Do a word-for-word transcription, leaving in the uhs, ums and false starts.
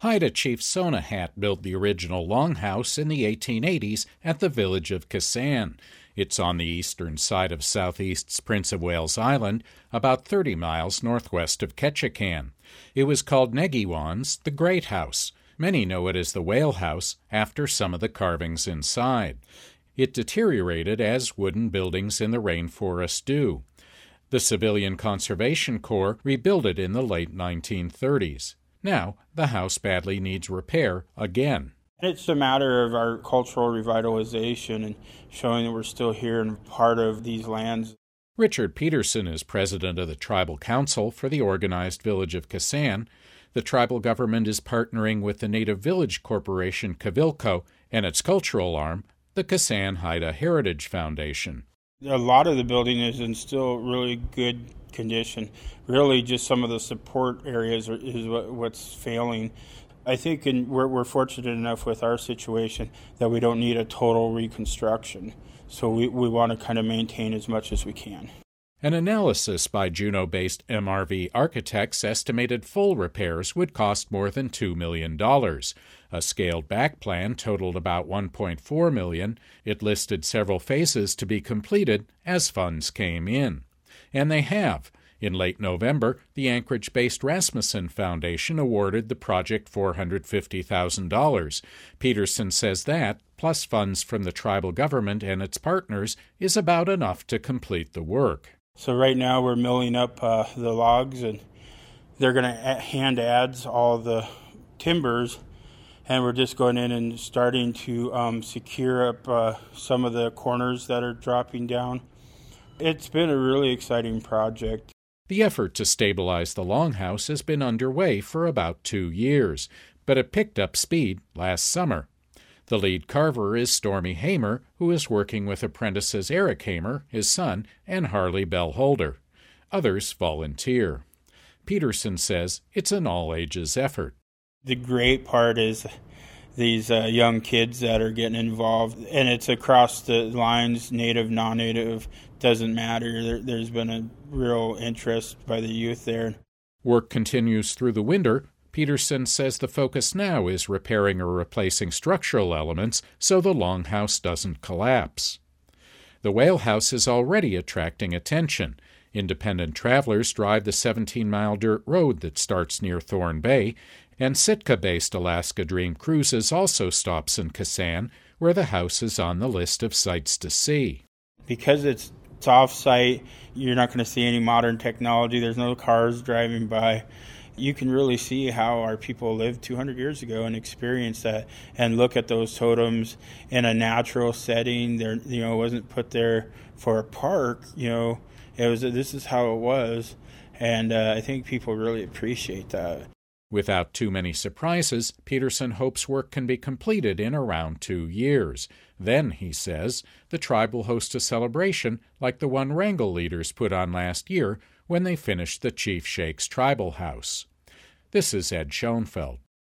Haida Chief Sonahat built the original longhouse in the eighteen eighties at the village of Kasan. It's on the eastern side of southeast's Prince of Wales Island, about thirty miles northwest of Ketchikan. It was called Negiwan's the Great House. Many know it as the Whale House after some of the carvings inside. It deteriorated as wooden buildings in the rainforest do. The Civilian Conservation Corps rebuilt it in the late nineteen thirties. Now, the house badly needs repair again. It's a matter of our cultural revitalization and showing that we're still here and part of these lands. Richard Peterson is president of the Tribal Council for the organized village of Kasan. The tribal government is partnering with the Native Village Corporation, Kavilco, and its cultural arm, the Kasan Haida Heritage Foundation. A lot of the building is in still really good condition. Really, just some of the support areas are, is what, what's failing. I think in, we're, we're fortunate enough with our situation that we don't need a total reconstruction. So we, we want to kind of maintain as much as we can. An analysis by Juneau-based M R V Architects estimated full repairs would cost more than two million dollars. A scaled-back plan totaled about one point four million dollars. It listed several phases to be completed as funds came in. And they have. In late November, the Anchorage-based Rasmussen Foundation awarded the project four hundred fifty thousand dollars. Peterson says that, plus funds from the tribal government and its partners, is about enough to complete the work. So right now we're milling up uh, the logs, and they're going to hand adze all the timbers, and we're just going in and starting to um, secure up uh, some of the corners that are dropping down. It's been a really exciting project. The effort to stabilize the longhouse has been underway for about two years, but it picked up speed last summer. The lead carver is Stormy Hamer, who is working with apprentices Eric Hamer, his son, and Harley Bellholder. Others volunteer. Peterson says it's an all-ages effort. The great part is these uh, young kids that are getting involved, and it's across the lines, native, non-native, doesn't matter. There, there's been a real interest by the youth there. Work continues through the winter. Peterson says the focus now is repairing or replacing structural elements so the longhouse doesn't collapse. The Whale House is already attracting attention. Independent travelers drive the seventeen-mile dirt road that starts near Thorn Bay, and Sitka-based Alaska Dream Cruises also stops in Kasan, where the house is on the list of sights to see. Because it's, it's off-site, you're not going to see any modern technology. There's no cars driving by. You can really see how our people lived two hundred years ago and experience that, and look at those totems in a natural setting. They're, you know, it wasn't put there for a park. You know, it was. This is how it was, and uh, I think people really appreciate that. Without too many surprises, Peterson hopes work can be completed in around two years. Then, he says, the tribe will host a celebration like the one Wrangell leaders put on last year when they finished the Chief Shakes Tribal House. This is Ed Schoenfeld.